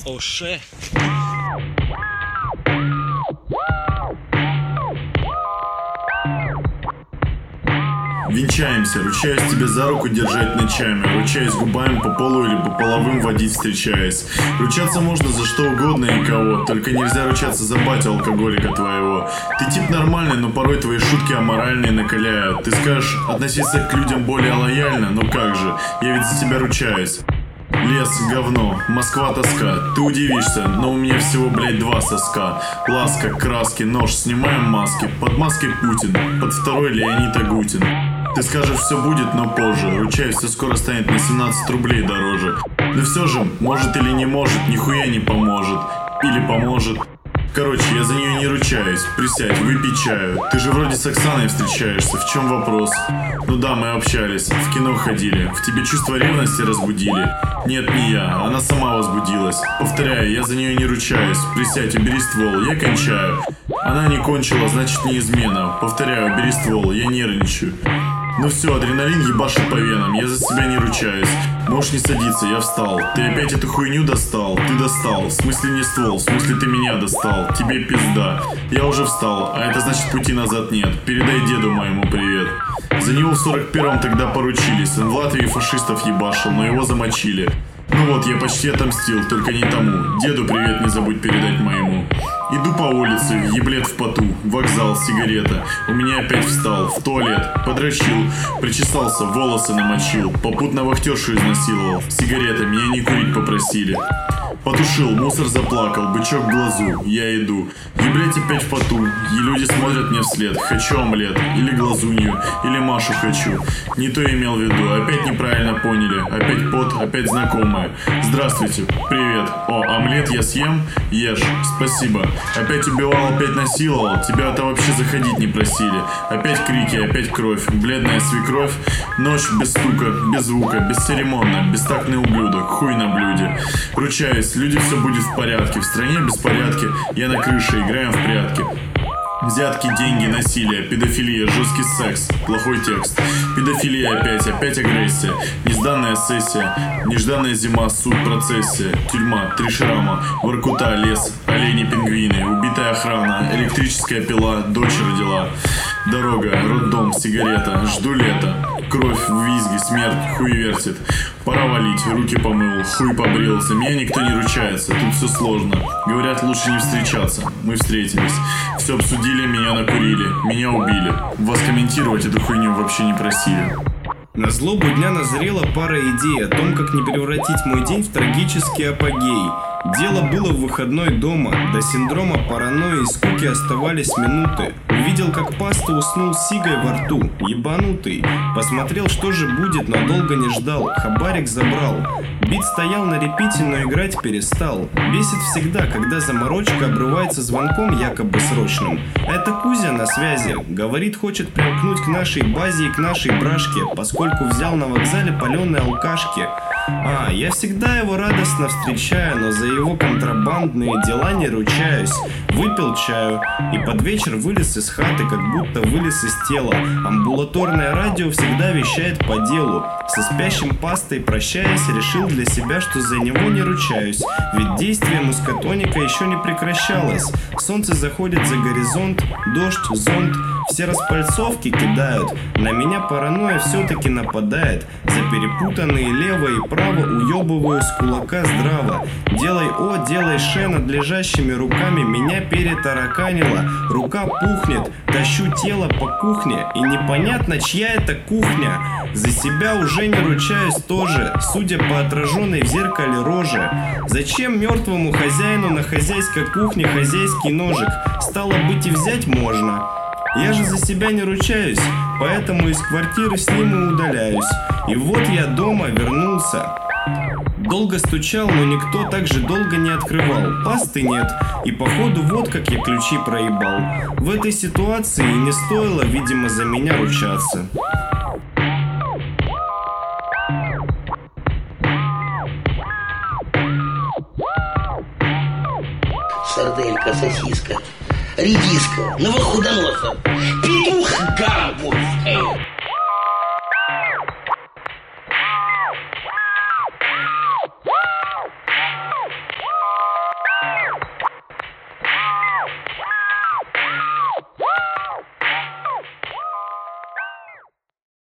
Оше. Венчаемся, ручаюсь тебе за руку держать ночами, ручаюсь губами по полу или по половым водить встречаясь. Ручаться можно за что угодно и кого, только нельзя ручаться за батю алкоголика твоего. Ты тип нормальный, но порой твои шутки аморальные накаляют. Ты скажешь относиться к людям более лояльно, но как же, я ведь за тебя ручаюсь. Лес, говно, Москва, тоска. Ты удивишься, но у меня всего, блядь, 2 соска. Ласка, краски, нож, снимаем маски. Под маской Путин, под второй Леонид Агутин. Ты скажешь, все будет, но позже. Ручаюсь, все скоро станет на 17 рублей дороже. Но все же, может или не может, нихуя не поможет. Или поможет. Короче, я за нее не ручаюсь. Присядь, выпей чаю. Ты же вроде с Оксаной встречаешься. В чем вопрос? Ну да, мы общались, в кино ходили. В тебе чувство ревности разбудили? Нет, не я, она сама возбудилась. Повторяю, я за нее не ручаюсь. Присядь, убери ствол, я кончаю. Она не кончила, значит не измена. Повторяю, убери ствол, я нервничаю. Ну все, адреналин ебашит по венам, я за себя не ручаюсь. Можешь не садиться, я встал. Ты опять эту хуйню достал? Ты достал. В смысле не ствол, в смысле ты меня достал. Тебе пизда. Я уже встал, а это значит пути назад нет. Передай деду моему привет. За него в 41-м тогда поручились. Он в Латвии фашистов ебашил, но его замочили. Ну вот, я почти отомстил, только не тому. Деду привет не забудь передать моему. Иду по улице, еблет в поту, вокзал, сигарета. У меня опять встал, в туалет, подрочил, причесался, волосы намочил. Попутно вахтершу изнасиловал, сигарета, меня не курить попросили. Потушил, мусор заплакал, бычок в глазу, я иду. Еблять опять в поту, и люди смотрят мне вслед. Хочу омлет, или глазунью, или Машу хочу. Не то имел в виду, опять неправильно поняли. Опять пот, опять знакомая. Здравствуйте, привет. О, омлет я съем? Ешь, спасибо. Опять убивал, опять насиловал. Тебя-то вообще заходить не просили. Опять крики, опять кровь. Бледная свекровь. Ночь без стука, без звука, бесцеремонно. Бестактный ублюдок, хуй на блюде. Ручаюсь, люди, все будет в порядке. В стране беспорядки. Я на крыше, играем в прятки. Взятки, деньги, насилие, педофилия, жесткий секс, плохой текст. Педофилия опять агрессия. Несданная сессия, нежданная зима, суд, процессия. Тюрьма, 3 шрама, Воркута, лес, олени, пингвины. Убитая охрана, электрическая пила, дочь родила. Дорога, роддом, сигарета, жду лета. Кровь, визги, смерть, хуй вертит. Пора валить, руки помыл, хуй побрил. За меня никто не ручается, тут все сложно. Говорят, лучше не встречаться. Мы встретились. Все обсудили, меня накурили, меня убили. Вас комментировать эту хуйню вообще не просили. На злобу дня назрела пара идей о том, как не превратить мой день в трагический апогей. Дело было в выходной дома. До синдрома паранойи и скуки оставались минуты. Увидел, как паста уснул с сигой во рту. Ебанутый. Посмотрел, что же будет, но долго не ждал. Хабарик забрал. Бит стоял на репите, но играть перестал. Бесит всегда, когда заморочка обрывается звонком якобы срочным. Это Кузя на связи. Говорит, хочет примкнуть к нашей базе и к нашей брашке, поскольку взял на вокзале паленые алкашки. Я всегда его радостно встречаю, но за его контрабандные дела не ручаюсь. Выпил чаю и под вечер вылез из хаты, как будто вылез из тела. Амбулаторное радио всегда вещает по делу. Со спящим пастой прощаясь, решил для себя, что за него не ручаюсь. Ведь действие мускатоника еще не прекращалось. Солнце заходит за горизонт, дождь, зонт. Все распальцовки кидают. На меня паранойя все-таки нападает. За перепутанные лево и право уебываю с кулака здраво. Делай О, делай Ш над лежащими руками. Меня перетараканило. Рука пухнет. Тащу тело по кухне. И непонятно, чья это кухня. За себя уже не ручаюсь тоже, судя по отраженной в зеркале роже. Зачем мертвому хозяину на хозяйской кухне хозяйский ножик? Стало быть, и взять можно. Я же за себя не ручаюсь, поэтому из квартиры с ним и удаляюсь. И вот я дома вернулся. Долго стучал, но никто так же долго не открывал. Пасты нет, и походу вот как я ключи проебал. В этой ситуации не стоило, видимо, за меня ручаться. Сарделька, сосиска, редиска, новохудоноса, петух, гарбуз.